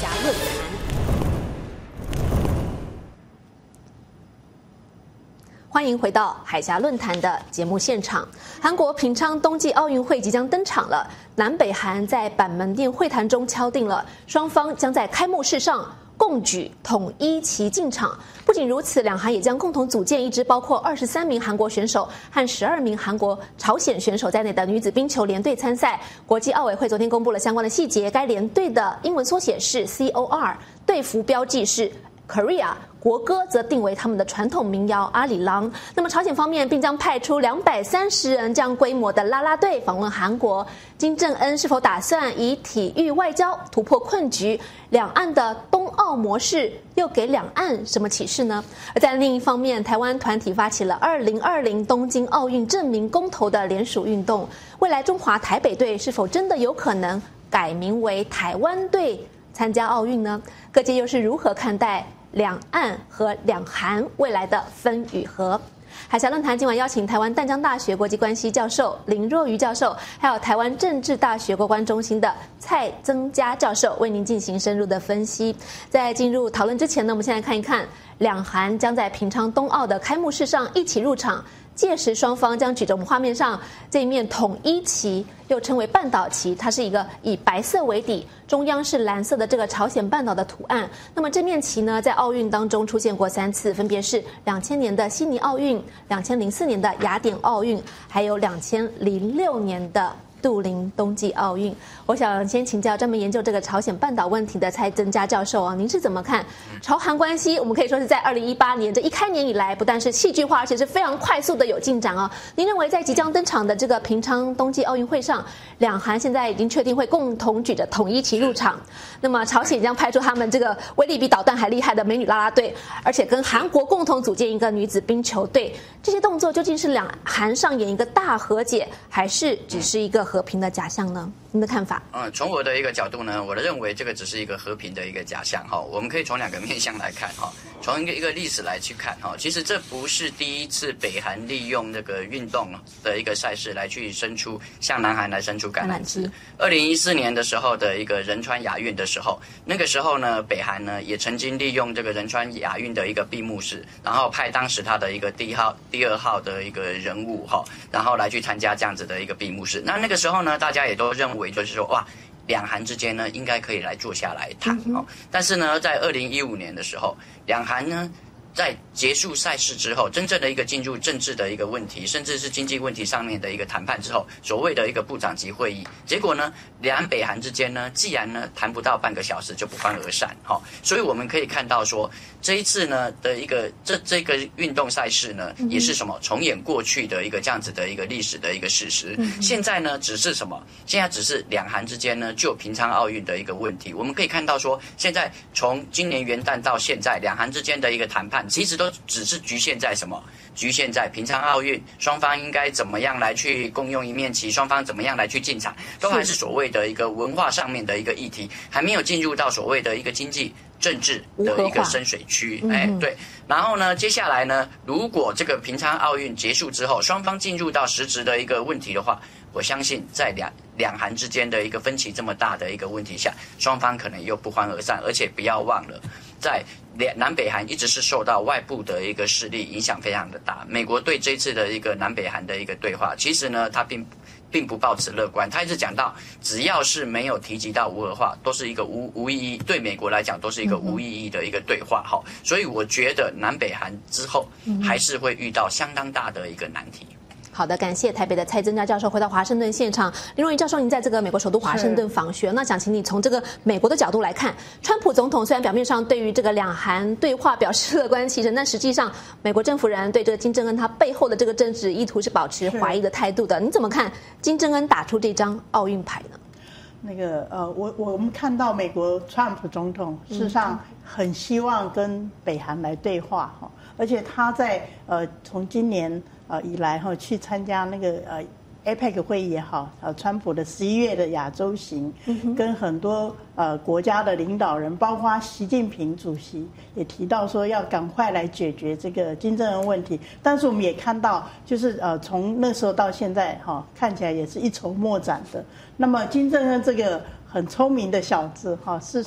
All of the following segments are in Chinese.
峡论坛。欢迎回到海峡论坛的节目现场。韩国平昌冬季奥运会即将登场了，南北韩在板门店会谈中敲定了，双方将在开幕式上共举统一旗进场。不仅如此，两韩也将共同组建一支包括23名韩国选手和12名韩国、朝鲜选手在内的女子冰球联队参赛。国际奥委会昨天公布了相关的细节，该联队的英文缩写是 COR， 队服标记是 Korea， 国歌则定为他们的传统民谣阿里郎。那么朝鲜方面并将派出230人这样规模的啦啦队访问韩国。金正恩是否打算以体育外交突破困局？两岸的冬奥模式又给两岸什么启示呢？而在另一方面，台湾团体发起了2020东京奥运证明公投的联署运动，未来中华台北队是否真的有可能改名为台湾队参加奥运呢？各界又是如何看待两岸和两韩未来的分与合？海峡论坛今晚邀请台湾淡江大学国际关系教授林若愚教授，还有台湾政治大学国关中心的蔡增嘉教授，为您进行深入的分析。在进入讨论之前呢，我们先来看一看两韩将在平昌冬奥的开幕式上一起入场。届时双方将举着我们画面上这一面统一旗，又称为半岛旗，它是一个以白色为底，中央是蓝色的这个朝鲜半岛的图案。那么这面旗呢，在奥运当中出现过3次，分别是2000年的悉尼奥运、2004年的雅典奥运，还有2006年的杜林冬季奥运。我想先请教专门研究这个朝鲜半岛问题的蔡增嘉教授啊，您是怎么看朝韩关系？我们可以说是在2018年这一开年以来，不但是戏剧化，而且是非常快速的有进展啊。您认为在即将登场的这个平昌冬季奥运会上，两韩现在已经确定会共同举着统一旗入场，那么朝鲜将派出他们这个威力比导弹还厉害的美女啦啦队，而且跟韩国共同组建一个女子冰球队。这些动作究竟是两韩上演一个大和解，还是只是一个和平的假象呢？您的看法？ 从我的一个角度呢，我认为这个只是一个和平的一个假象哈。我们可以从2个面向来看哈，从一个历史来去看哈。其实这不是第一次北韩利用这个运动的一个赛事来去向南韩来伸出橄榄枝。2014年的时候的一个仁川亚运的时候，那个时候呢，北韩呢也曾经利用这个仁川亚运的一个闭幕式，然后派当时他的一个第2号的一个人物哈，然后来去参加这样子的一个闭幕式。那个时候呢，大家也都认为就是说哇，两韩之间呢应该可以来坐下来谈哦。但是呢，在2015年的时候，两韩呢在结束赛事之后，真正的一个进入政治的一个问题，甚至是经济问题上面的一个谈判之后，所谓的一个部长级会议，结果呢，两北韩之间呢，既然呢谈不到半个小时就不欢而散，所以我们可以看到说，这一次呢的一个这个运动赛事呢，也是什么重演过去的一个这样子的一个历史的一个事实。现在呢，只是什么？现在只是两韩之间呢，就平昌奥运的一个问题，我们可以看到说，现在从今年元旦到现在，两韩之间的一个谈判。其实都只是局限在什么？局限在平昌奥运，双方应该怎么样来去共用一面旗，双方怎么样来去进场，都还是所谓的一个文化上面的一个议题，还没有进入到所谓的一个经济政治的一个深水区。对。然后呢，接下来呢，如果这个平昌奥运结束之后，双方进入到实质的一个问题的话，我相信在两韩之间的一个分歧这么大的一个问题下，双方可能又不欢而散，而且不要忘了，在南北韩一直是受到外部的一个势力影响非常的大。美国对这次的一个南北韩的一个对话，其实呢，他并不抱持乐观，他一直讲到，只要是没有提及到无核化，都是一个无意义，对美国来讲都是一个无意义的一个对话。所以我觉得南北韩之后还是会遇到相当大的一个难题。 好的，感谢台北的蔡增嘉教授回到华盛顿现场。林若愚教授，您在这个美国首都华盛顿访学，那想请你从这个美国的角度来看，川普总统虽然表面上对于这个两韩对话表示乐观其成，但实际上美国政府人对这个金正恩他背后的这个政治意图是保持怀疑的态度的。你怎么看金正恩打出这张奥运牌呢？ 我们看到美国川普总统事实上很希望跟北韩来对话哈，而且他在从今年以来哈去参加那个APEC 会议也好，川普的11月的亚洲行，跟很多国家的领导人，包括习近平主席也提到说要赶快来解决这个金正恩问题。但是我们也看到，就是从那时候到现在看起来也是一筹莫展的。那么金正恩这个很聪明的小子事实上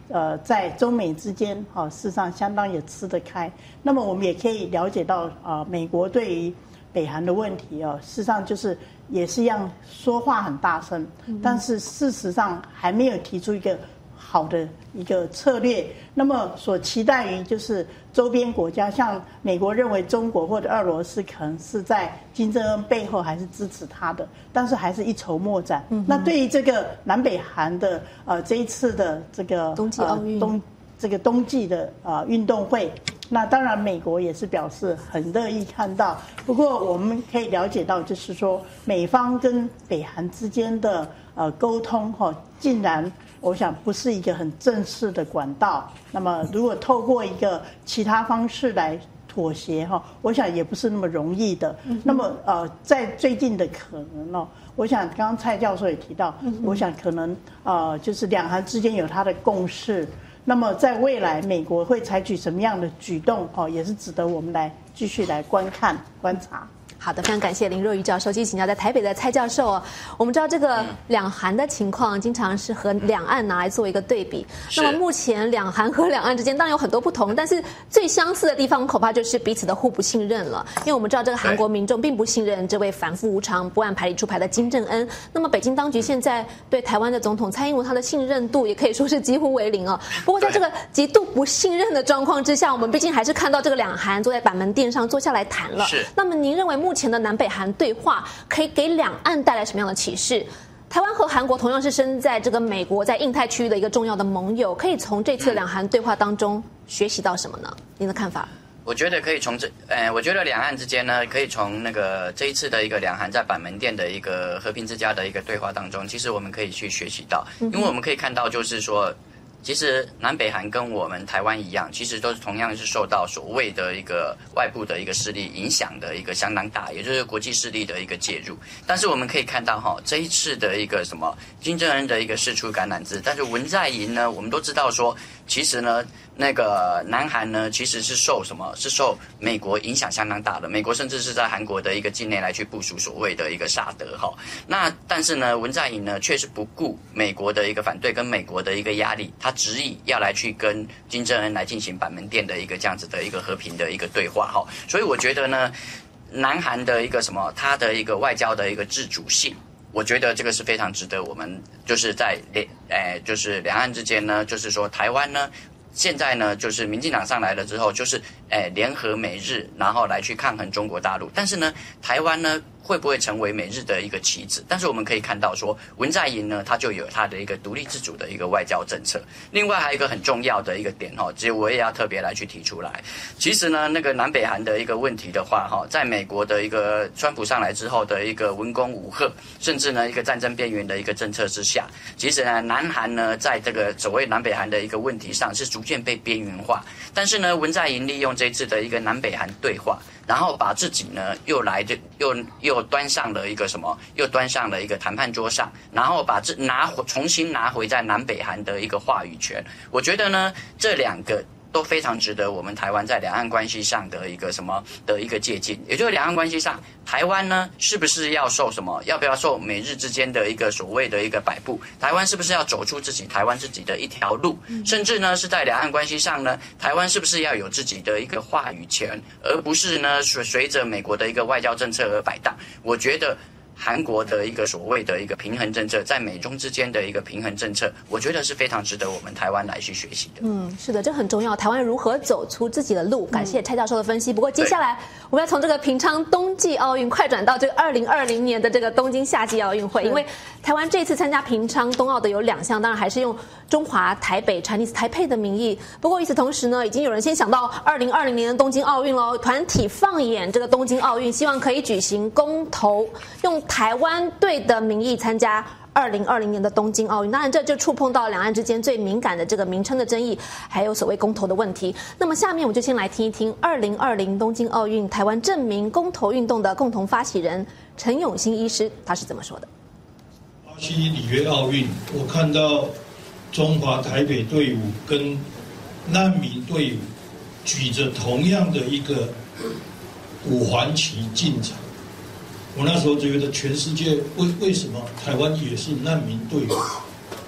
在中美之间事实上相当也吃得开。那么我们也可以了解到美国对于北韩的问题事实上就是也是一样说话很大声，但是事实上还没有提出一个好的一个策略。那么所期待于就是周边国家，像美国认为中国或者俄罗斯可能是在金正恩背后还是支持他的，但是还是一筹莫展。那对于这个南北韩的这一次的这个冬季奥运冬季的运动会，那当然美国也是表示很乐意看到。不过我们可以了解到，就是说美方跟北韩之间的沟通竟然我想不是一个很正式的管道。那么如果透过一个其他方式来妥协我想也不是那么容易的。那么在最近的可能我想刚刚蔡教授也提到，我想可能就是两韩之间有它的共识。那么在未来美国会采取什么样的举动也是值得我们来继续来观察。 好的，非常感谢林若愚教授。继续请教在台北的蔡教授我们知道这个两韩的情况经常是和两岸拿来做一个对比。那么目前两韩和两岸之间当然有很多不同，但是最相似的地方恐怕就是彼此的互不信任了。因为我们知道这个韩国民众并不信任这位反复无常、不按牌理出牌的金正恩。那么北京当局现在对台湾的总统蔡英文他的信任度也可以说是几乎为零不过在这个极度不信任的状况之下，我们毕竟还是看到这个两韩坐在板门店上坐下来谈了。那么您认为目前的南北韩对话可以给两岸带来什么样的启示？台湾和韩国同样是身在这个美国在印太区域的一个重要的盟友，可以从这次两韩对话当中学习到什么呢？您的看法？ 我觉得可以从我觉得两岸之间呢，可以从这一次的一个两韩在板门店的一个和平之家的一个对话当中，其实我们可以去学习到，因为我们可以看到就是说。其实南北韩跟我们台湾一样，其实都是同样是受到所谓的一个外部的一个势力影响的一个相当大，也就是国际势力的一个介入。但是我们可以看到这一次的一个金正恩的一个释出橄榄枝，但是文在寅呢，我们都知道说，其实呢那个南韩呢其实是受美国影响相当大的，美国甚至是在韩国的一个境内来去部署所谓的一个萨德那但是呢文在寅呢确实不顾美国的一个反对跟美国的一个压力，他执意要来去跟金正恩来进行板门店的一个这样子的一个和平的一个对话所以我觉得呢南韩的一个他的一个外交的一个自主性，我觉得这个是非常值得我们就是在就是两岸之间呢，就是说台湾呢现在呢就是民进党上来了之后，就是联合美日，然后来去抗衡中国大陆。但是呢台湾呢会不会成为美日的一个棋子？但是我们可以看到说文在寅呢他就有他的一个独立自主的一个外交政策。另外还有一个很重要的一个点其实我也要特别来去提出来。其实呢那个南北韩的一个问题的话在美国的一个川普上来之后的一个文攻武吓，甚至呢一个战争边缘的一个政策之下，其实呢南韩呢在这个所谓南北韩的一个问题上是逐渐被边缘化。但是呢文在寅利用这次的一个南北韩对话，然后把自己呢又端上了一个又端上了一个谈判桌上，然后把重新拿回在南北韩的一个话语权。我觉得呢这两个都非常值得我们台湾在两岸关系上的一个的一个借鉴。也就是两岸关系上，台湾呢是不是要要不要受美日之间的一个所谓的一个摆布？台湾是不是要走出台湾自己的一条路？甚至呢是在两岸关系上呢，台湾是不是要有自己的一个话语权，而不是呢随着美国的一个外交政策而摆荡？我觉得韩国的一个所谓的一个平衡政策，在美中之间的一个平衡政策，我觉得是非常值得我们台湾来去学习的。 是的，这很重要。台湾如何走出自己的路？感谢蔡教授的分析。不过接下来我们要从这个平昌冬季奥运快转到这个2020年的这个东京夏季奥运会，因为台湾这次参加平昌冬奥的有2项，当然还是用中华台北 Chinese Taipei 的名义。不过与此同时呢，已经有人先想到2020年的东京奥运喽，团体放眼这个东京奥运，希望可以举行公投，用台湾队的名义参加2020年的东京奥运。当然这就触碰到两岸之间最敏感的这个名称的争议，还有所谓公投的问题。那么下面我们就先来听一听2020东京奥运台湾正名公投运动的共同发起人陈永新医师他是怎么说的。 巴西里约奥运，我看到中华台北队伍跟难民队伍举着同样的一个五环旗进场，我那时候觉得全世界为什么台湾也是难民队伍？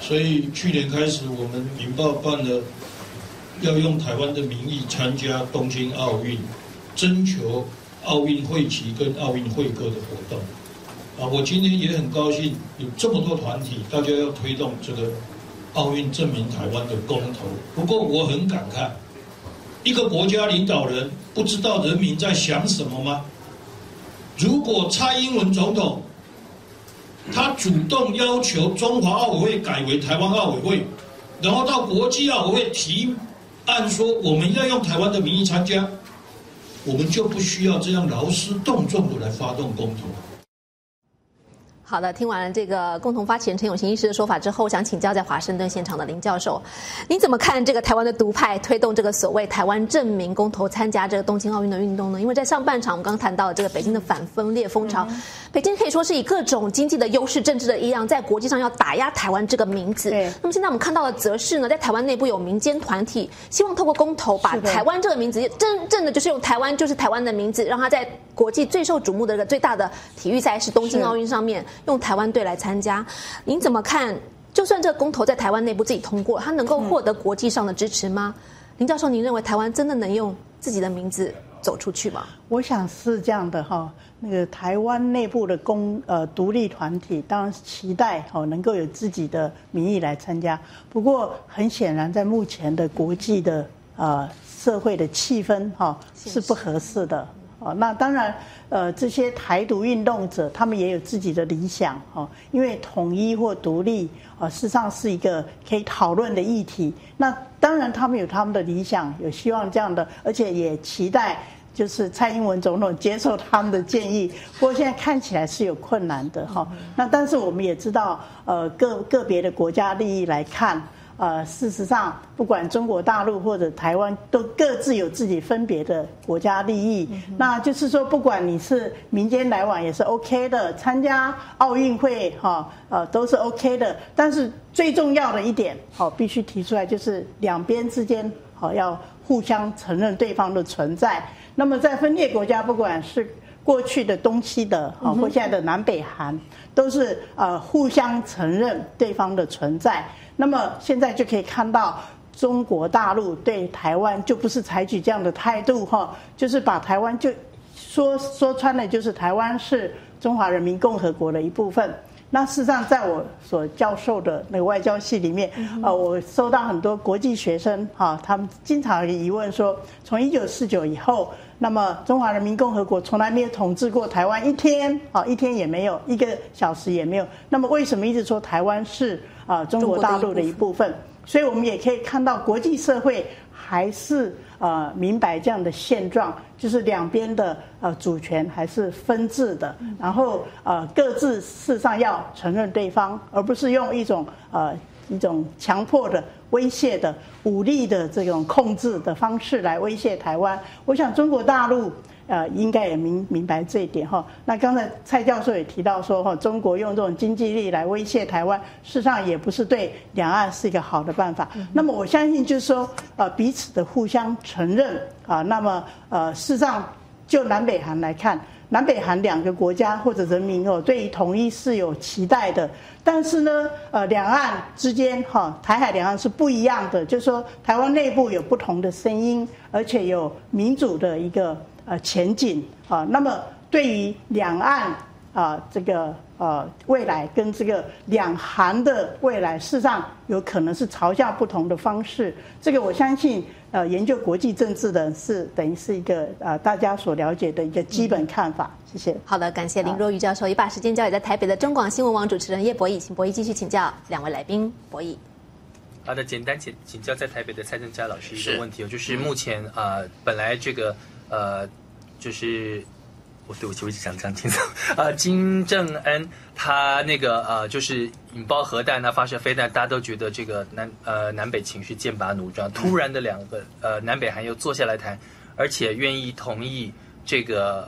所以去年开始，我们《民报》办了要用台湾的名义参加东京奥运，征求奥运会旗跟奥运会歌的活动。我今天也很高兴有这么多团体，大家要推动这个奥运证明台湾的公投。不过我很感慨，一个国家领导人不知道人民在想什么吗？如果蔡英文总统他主动要求中华奥委会改为台湾奥委会，然后到国际奥委会提案说我们要用台湾的名义参加，我们就不需要这样劳师动众的来发动公投。 好的，听完了这个共同发起人陈永新医师的说法之后，我想请教在华盛顿现场的林教授，您怎么看这个台湾的独派推动这个所谓台湾证明公投参加这个东京奥运的运动呢？因为在上半场我们刚刚谈到这个北京的反分裂风潮，北京可以说是以各种经济的优势、政治的力量，在国际上要打压台湾这个名字。那么现在我们看到的则是呢，在台湾内部有民间团体希望透过公投把台湾这个名字真正的就是用台湾就是台湾的名字，让它在国际最受瞩目的这个最大的体育赛事东京奥运上面用台湾队来参加。您怎么看？就算这个公投在台湾内部自己通过，它能够获得国际上的支持吗？林教授，您认为台湾真的能用自己的名字走出去吗？ 我想是这样的哈。那个台湾内部的独立团体当然是期待能够有自己的名义来参加。不过很显然，在目前的国际的社会的气氛是不合适的。那当然，这些台独运动者他们也有自己的理想因为统一或独立事实上是一个可以讨论的议题。那当然他们有他们的理想，有希望这样的，而且也期待就是蔡英文总统接受他们的建议。不过现在看起来是有困难的那但是我们也知道，个别的国家利益来看。事实上，不管中国大陆或者台湾，都各自有自己分别的国家利益。那就是说，不管你是民间来往也是 OK 的，参加奥运会都是 OK 的。但是最重要的一点必须提出来，就是两边之间要互相承认对方的存在。那么在分裂国家，不管是过去的东西的或现在的南北韩，都是互相承认对方的存在。那么现在就可以看到，中国大陆对台湾就不是采取这样的态度就是把台湾就说穿了，就是台湾是中华人民共和国的一部分。那事实上，在我所教授的那个外交系里面，我收到很多国际学生他们经常有疑问说，从1949以后，那么中华人民共和国从来没有统治过台湾一天也没有，1个小时也没有。那么为什么一直说台湾是中国大陆的一部分？所以我们也可以看到，国际社会还是明白这样的现状，就是两边的主权还是分治的，然后各自事实上要承认对方，而不是用一种强迫的、威胁的、武力的这种控制的方式来威胁台湾。我想中国大陆应该也明白这一点那刚才蔡教授也提到说中国用这种经济力来威胁台湾，事实上也不是对两岸是一个好的办法。那么我相信就是说彼此的互相承认那么事实上就南北韩来看，南北韩两个国家或者人民对于统一是有期待的。但是呢两岸之间台海两岸是不一样的，就是说台湾内部有不同的声音，而且有民主的一个前景那么对于两岸这个未来跟这个两韩的未来，事实上有可能是朝向不同的方式。这个我相信研究国际政治的是等于是一个大家所了解的一个基本看法。谢谢。 好的，感谢林若瑀教授。也把时间交给在台北的中广新闻网主持人叶博弈，请博弈继续请教两位来宾。博弈。 好的，简单请教在台北的蔡正佳老师一个问题就是目前本来这个就是对不起，我一直讲清楚金正恩他那个就是引爆核弹，他发射飞弹，大家都觉得这个南北情绪剑拔弩张。突然的两个南北韩又坐下来谈，而且愿意同意这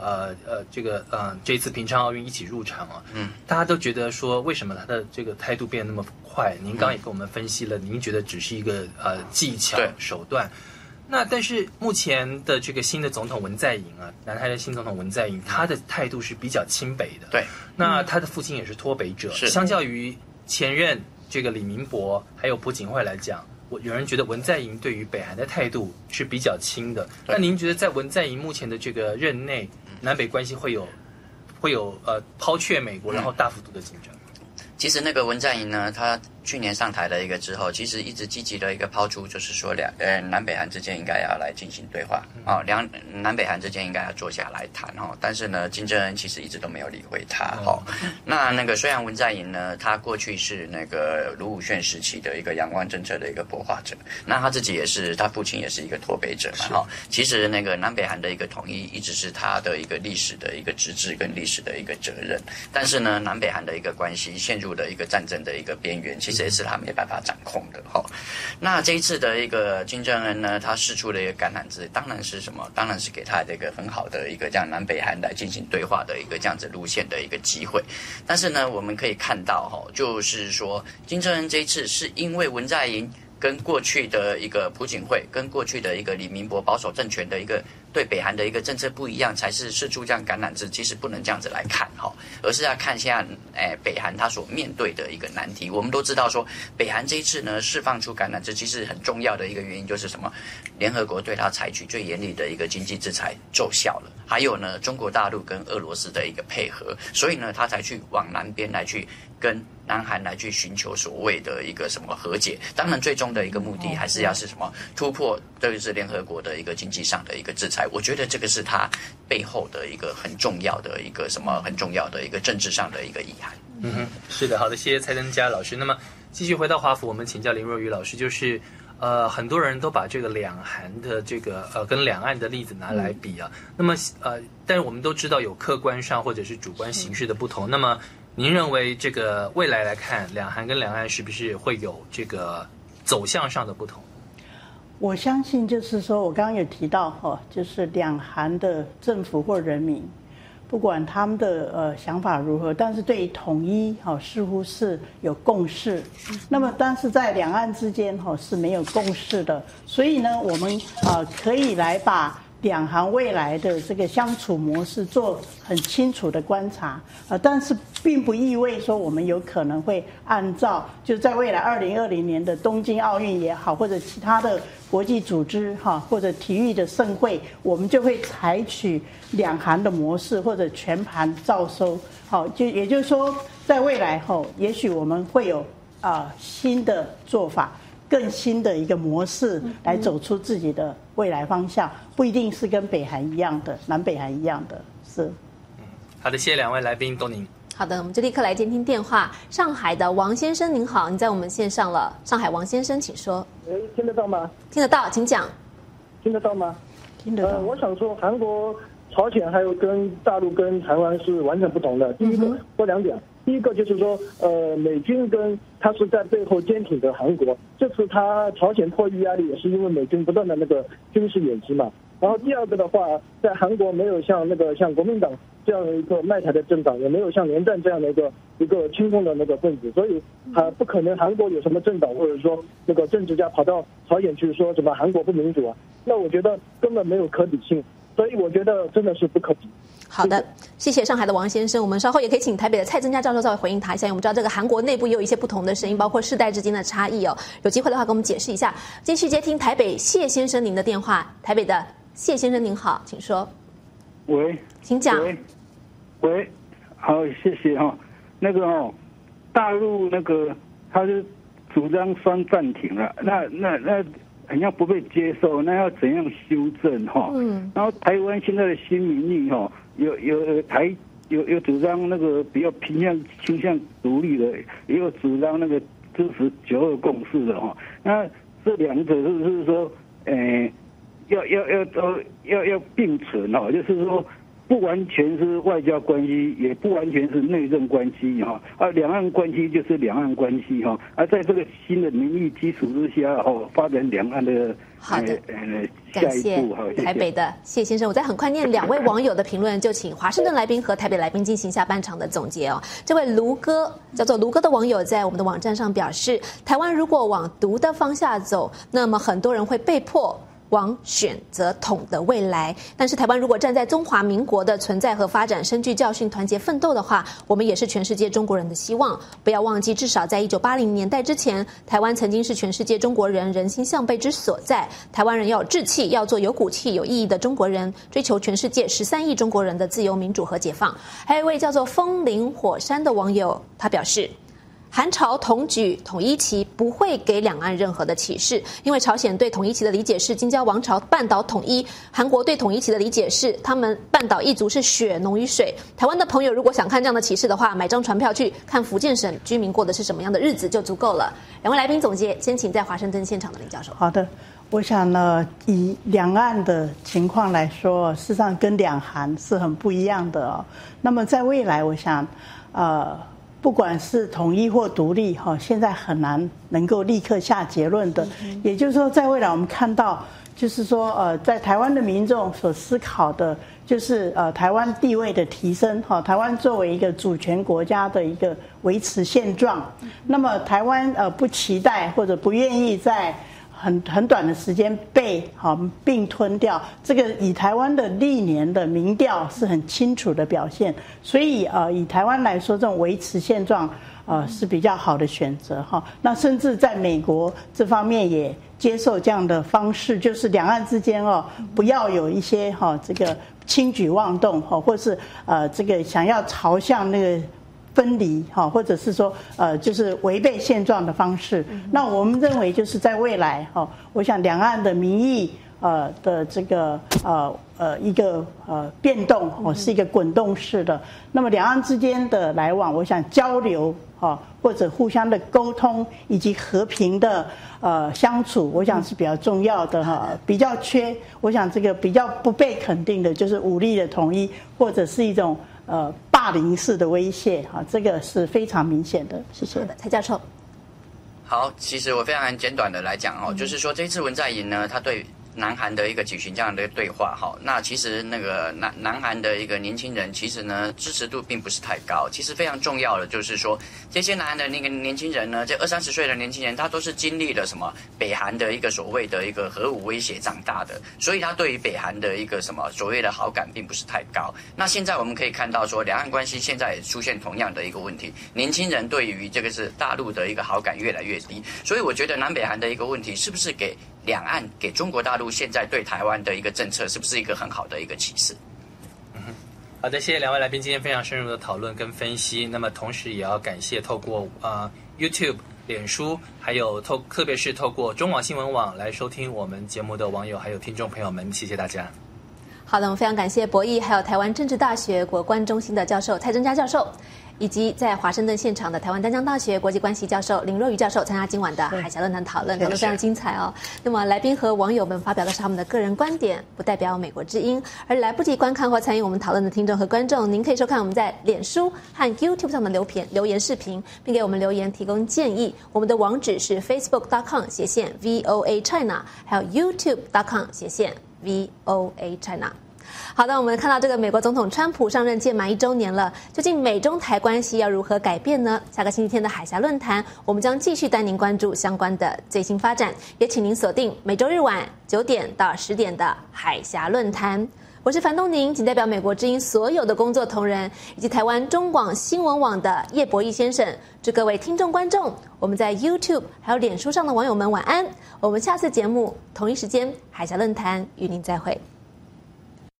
次平昌奥运一起入场大家都觉得说为什么他的这个态度变得那么快？您刚刚也跟我们分析了，您觉得只是一个技巧手段。那但是目前的这个新的总统文在寅南韩的新总统文在寅，他的态度是比较亲北的。 对， 那他的父亲也是脱北者，相较于前任这个李明博还有朴槿惠来讲，有人觉得文在寅对于北韩的态度是比较轻的。那您觉得在文在寅目前的这个任内，南北关系会有抛却美国，然后大幅度的进展？ 其实那个文在寅呢，他去年上台的一个之后，其实一直积极的一个抛出，就是说南北韩之间应该要来进行对话啊，南北韩之间应该要坐下来谈哈。但是呢，金正恩其实一直都没有理会他哈。那个虽然文在寅呢，他过去是那个卢武铉时期的一个仰望政策的一个破坏者，那他自己也是，他父亲也是一个脱北者嘛哈。其实那个南北韩的一个统一一直是他的一个历史的一个职责跟历史的一个责任，但是呢，南北韩的一个关系陷入的一个战争的一个边缘，其实也是他没办法掌控的哈。那这一次的一个金正恩呢，他释出的一个橄榄枝，当然是什么？当然是给他这个很好的一个这样南北韩来进行对话的一个这样子路线的一个机会。但是呢，我们可以看到哈，就是说金正恩这一次是因为文在寅跟过去的一个朴槿惠，跟过去的一个李明博保守政权的一个对北韩的一个政策不一样，才是释出这样橄榄枝。其实不能这样子来看哈，而是要看现在北韩他所面对的一个难题。我们都知道说，北韩这一次呢释放出橄榄枝，其实很重要的一个原因就是什么？联合国对他采取最严厉的一个经济制裁奏效了，还有呢中国大陆跟俄罗斯的一个配合，所以呢他才去往南边来去跟南韩来去寻求所谓的一个什么和解。当然最终的一个目的还是要是什么突破，就是联合国的一个经济上的一个制裁。我觉得这个是他背后的一个很重要的一个什么很重要的一个政治上的一个意涵。 是的，好的，谢谢蔡增佳老师。那么继续回到华府，我们请教林若愚老师，就是很多人都把这个两韩的这个跟两岸的例子拿来比啊。那么但是我们都知道有客观上或者是主观形式的不同。那么您认为这个未来来看，两韩跟两岸是不是会有这个走向上的不同？ 我相信就是说，我刚刚有提到哈，就是两韩的政府或人民，不管他们的想法如何，但是对于统一似乎是有共识。那么但是在两岸之间是没有共识的，所以呢，我们可以来把两韩未来的这个相处模式做很清楚的观察，但是并不意味说我们有可能会按照就在未来2020年的东京奥运也好，或者其他的国际组织或者体育的盛会，我们就会采取两韩的模式或者全盘照收。也就是说，在未来也许我们会有新的做法。更新的一个模式来走出自己的未来方向，不一定是跟北韩一样的、南北韩一样的，是。 好的，谢谢两位来宾，多您。 好的，我们就立刻来接听电话。上海的王先生您好，您在我们线上了。上海王先生，请说。 听得到吗？ 听得到，请讲。 听得到吗？ 听得到。 我想说，韩国、朝鲜还有跟大陆跟台湾是完全不同的。第一个说两点。第一个就是说，美军他是在背后坚挺的韩国，这次朝鲜迫于压力，也是因为美军不断的那个军事演习嘛。然后第二个的话，在韩国没有像国民党这样的一个卖台的政党，也没有像连战这样的一个亲共的那个分子，所以不可能韩国有什么政党或者说那个政治家跑到朝鲜去说什么韩国不民主啊，那我觉得根本没有可比性，所以我觉得真的是不可比。 好的，谢谢上海的王先生。我们稍后也可以请台北的蔡增佳教授稍微回应他一下，因为我们知道这个韩国内部也有一些不同的声音，包括世代之间的差异哦。有机会的话，给我们解释一下。继续接听台北谢先生您的电话。台北的谢先生您好，请说。 喂， 请讲。 喂，好，谢谢哈。那个大陆那个他是主张双暂停了，那好像不被接受，那要怎样修正哈？然后台湾现在的新民意有主张那个比较倾向独立的，也有主张那个支持9·2共识的哈。那这两者是不是说，要并存哈？就是说不完全是外交关系，也不完全是内政关系哈。两岸关系就是两岸关系哈。在这个新的民意基础之下发展两岸的。 好的，感谢台北的谢先生。我再很快念两位网友的评论，就请华盛顿来宾和台北来宾进行下半场的总结哦。这位卢哥叫做卢哥的网友在我们的网站上表示，台湾如果往独的方向走，那么很多人会被迫往选择统的未来。但是台湾如果站在中华民国的存在和发展深具教训、团结奋斗的话，我们也是全世界中国人的希望。不要忘记，至少在1980年代之前，台湾曾经是全世界中国人人心向背之所在。台湾人要有志气，要做有骨气、有意义的中国人，追求全世界13亿中国人的自由、民主和解放。还有一位叫做风林火山的网友，他表示，韩朝同举统一旗不会给两岸任何的启示，因为朝鲜对统一旗的理解是金交王朝半岛统一，韩国对统一旗的理解是他们半岛一族是血浓于水。台湾的朋友如果想看这样的启示的话，买张船票去看福建省居民过的是什么样的日子就足够了。两位来宾总结，先请在华盛顿现场的林教授。 好的，我想呢，以两岸的情况来说，事实上跟两韩是很不一样的哦。那么在未来，我想，不管是统一或独立，现在很难能够立刻下结论的。也就是说，在未来我们看到，就是说，在台湾的民众所思考的，就是台湾地位的提升，台湾作为一个主权国家的一个维持现状。那么台湾不期待或者不愿意在很短的时间被并吞掉，这个以台湾的历年的民调是很清楚的表现，所以以台湾来说，这种维持现状是比较好的选择哈。那甚至在美国这方面也接受这样的方式，就是两岸之间不要有一些这个轻举妄动或是这个想要朝向那个分离或者是说就是违背现状的方式。那我们认为就是在未来我想两岸的民意的这个一个变动是一个滚动式的。那么两岸之间的来往，我想交流或者互相的沟通以及和平的相处，我想是比较重要的比较缺，我想这个比较不被肯定的就是武力的统一，或者是一种霸凌式的威胁这个是非常明显的。谢谢。 蔡教授。 好，其实我非常简短的来讲就是说这次文在寅呢，他对南韩的一个举行这样的对话那其实那个南韩的一个年轻人其实呢支持度并不是太高。其实非常重要的就是说，这些南韩的那个年轻人呢，这20-30岁的年轻人，他都是经历了什么北韩的一个所谓的一个核武威胁长大的，所以他对于北韩的一个什么所谓的好感并不是太高。那现在我们可以看到说，两岸关系现在也出现同样的一个问题，年轻人对于这个是大陆的一个好感越来越低。所以我觉得南北韩的一个问题，是不是给两岸给中国大陆现在对台湾的一个政策，是不是一个很好的一个启示？ 好的，谢谢两位来宾今天非常深入的讨论跟分析。那么同时也要感谢透过YouTube、脸书，还有特别是透过中网新闻网来收听我们节目的网友还有听众朋友们，谢谢大家。 好的，我们非常感谢博弈还有台湾政治大学国关中心的教授蔡正佳教授，以及在华盛顿现场的台湾淡江大学国际关系教授林若愚教授参加今晚的海峡论坛讨论，讨论非常精彩哦。那么来宾和网友们发表的是他们的个人观点，不代表美国之音。而来不及观看或参与我们讨论的听众和观众，您可以收看我们在脸书和 YouTube 上的留言视频，并给我们留言提供建议。我们的网址是 facebook.com/VOA China， 还有 youtube.com/VOA China。好的，我们看到这个美国总统川普上任届满1周年了，究竟美中台关系要如何改变呢？下个星期天的海峡论坛，我们将继续带您关注相关的最新发展，也请您锁定每周日晚9点到10点的海峡论坛。我是樊东宁，仅代表美国之音所有的工作同仁以及台湾中广新闻网的叶博弈先生，祝各位听众观众，我们在 YouTube 还有脸书上的网友们晚安。我们下次节目同一时间海峡论坛与您再会。